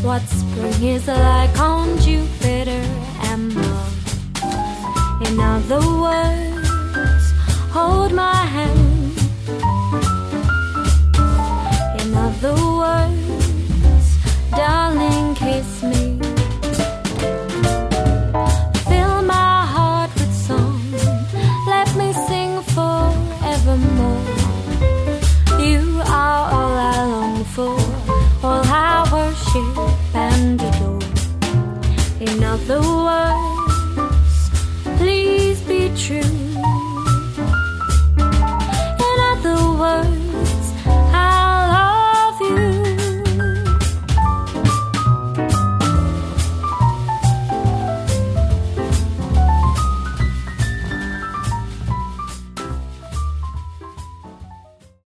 what spring is like on Jupiter and Mars. In other words, hold my hand